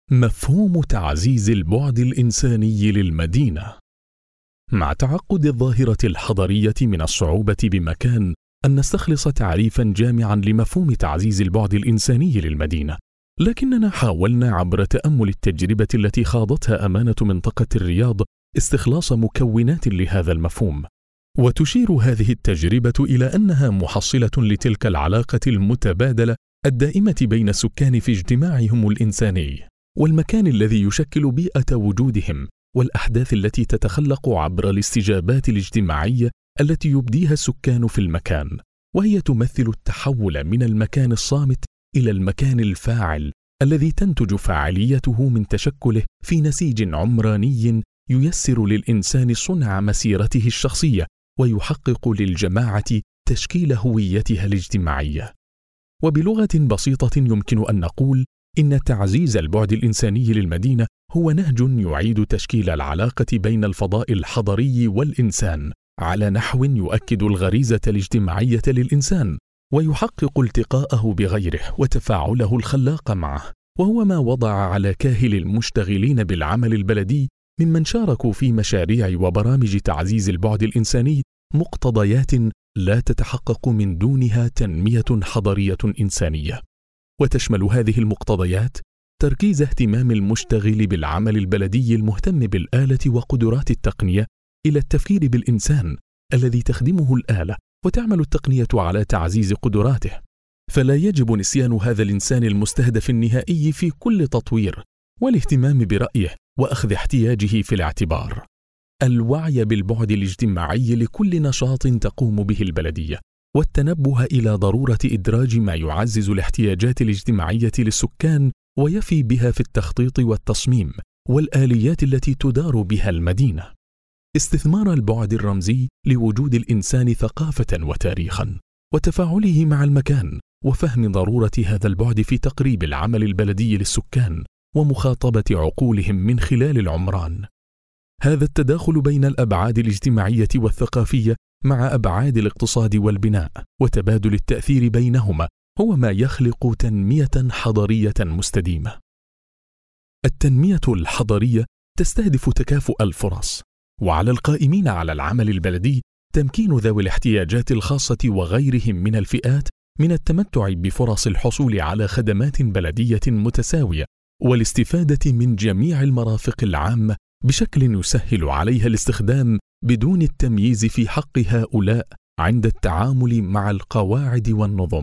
مفهوم تعزيز البعد الإنساني للمدينة. مع تعقد الظاهرة الحضرية من الصعوبة بمكان أن نستخلص تعريفا جامعا لمفهوم تعزيز البعد الإنساني للمدينة، لكننا حاولنا عبر تأمل التجربة التي خاضتها أمانة منطقة الرياض استخلاص مكونات لهذا المفهوم. وتشير هذه التجربة إلى أنها محصلة لتلك العلاقة المتبادلة الدائمة بين السكان في اجتماعهم الإنساني، والمكان الذي يشكل بيئة وجودهم، والأحداث التي تتخلق عبر الاستجابات الاجتماعية التي يبديها السكان في المكان، وهي تمثل التحول من المكان الصامت إلى المكان الفاعل الذي تنتج فاعليته من تشكله في نسيج عمراني ييسر للإنسان صنع مسيرته الشخصية ويحقق للجماعة تشكيل هويتها الاجتماعية. وبلغة بسيطة يمكن أن نقول إن تعزيز البعد الإنساني للمدينة هو نهج يعيد تشكيل العلاقة بين الفضاء الحضري والإنسان على نحو يؤكد الغريزة الاجتماعية للإنسان ويحقق التقاءه بغيره وتفاعله الخلاق معه، وهو ما وضع على كاهل المشتغلين بالعمل البلدي ممن شاركوا في مشاريع وبرامج تعزيز البعد الإنساني مقتضيات لا تتحقق من دونها تنمية حضرية إنسانية. وتشمل هذه المقتضيات تركيز اهتمام المشتغل بالعمل البلدي المهتم بالآلة وقدرات التقنية إلى التفكير بالإنسان الذي تخدمه الآلة وتعمل التقنية على تعزيز قدراته، فلا يجب نسيان هذا الإنسان المستهدف النهائي في كل تطوير، والاهتمام برأيه وأخذ احتياجه في الاعتبار. الوعي بالبعد الاجتماعي لكل نشاط تقوم به البلدية، والتنبه إلى ضرورة إدراج ما يعزز الاحتياجات الاجتماعية للسكان ويفي بها في التخطيط والتصميم والآليات التي تدار بها المدينة. استثمار البعد الرمزي لوجود الإنسان ثقافة وتاريخا وتفاعله مع المكان، وفهم ضرورة هذا البعد في تقريب العمل البلدي للسكان ومخاطبة عقولهم من خلال العمران. هذا التداخل بين الأبعاد الاجتماعية والثقافية مع أبعاد الاقتصاد والبناء وتبادل التأثير بينهما هو ما يخلق تنمية حضرية مستديمة. التنمية الحضرية تستهدف تكافؤ الفرص، وعلى القائمين على العمل البلدي تمكين ذوي الاحتياجات الخاصة وغيرهم من الفئات من التمتع بفرص الحصول على خدمات بلدية متساوية والاستفادة من جميع المرافق العامة بشكل يسهل عليها الاستخدام بدون التمييز في حق هؤلاء عند التعامل مع القواعد والنظم.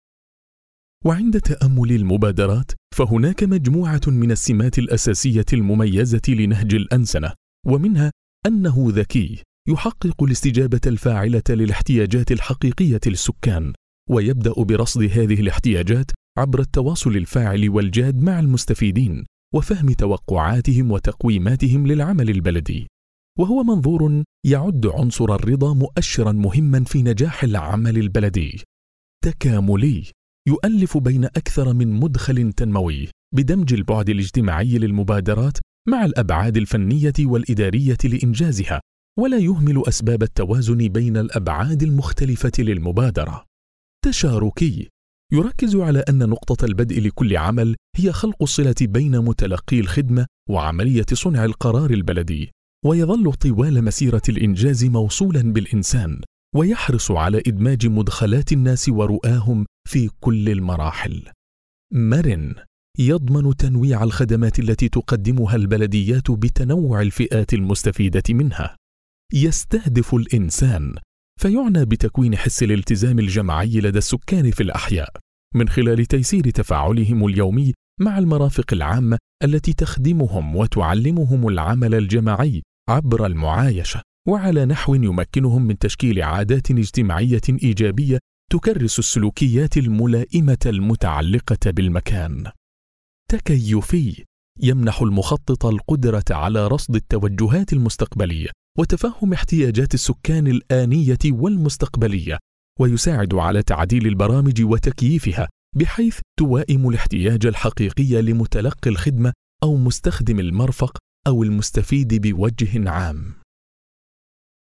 وعند تأمل المبادرات فهناك مجموعة من السمات الأساسية المميزة لنهج الأنسنة، ومنها أنه ذكي يحقق الاستجابة الفاعلة للاحتياجات الحقيقية للسكان، ويبدأ برصد هذه الاحتياجات عبر التواصل الفاعل والجاد مع المستفيدين وفهم توقعاتهم وتقويماتهم للعمل البلدي. وهو منظور يعد عنصر الرضا مؤشرا مهما في نجاح العمل البلدي. تكاملي يؤلف بين أكثر من مدخل تنموي بدمج البعد الاجتماعي للمبادرات مع الأبعاد الفنية والإدارية لإنجازها، ولا يهمل أسباب التوازن بين الأبعاد المختلفة للمبادرة. تشاركي يركز على أن نقطة البدء لكل عمل هي خلق الصلة بين متلقي الخدمة وعملية صنع القرار البلدي، ويظل طوال مسيرة الإنجاز موصولا بالإنسان، ويحرص على إدماج مدخلات الناس ورؤاهم في كل المراحل. مرن يضمن تنويع الخدمات التي تقدمها البلديات بتنوع الفئات المستفيدة منها. يستهدف الإنسان، فيعنى بتكوين حس الالتزام الجماعي لدى السكان في الأحياء من خلال تيسير تفاعلهم اليومي مع المرافق العامة التي تخدمهم وتعلمهم العمل الجماعي عبر المعايشة، وعلى نحو يمكنهم من تشكيل عادات اجتماعية إيجابية تكرس السلوكيات الملائمة المتعلقة بالمكان. تكيفي يمنح المخطط القدرة على رصد التوجهات المستقبلية وتفهم احتياجات السكان الآنية والمستقبلية، ويساعد على تعديل البرامج وتكييفها بحيث توائم الاحتياج الحقيقي لمتلقي الخدمة أو مستخدم المرفق أو المستفيد بوجه عام.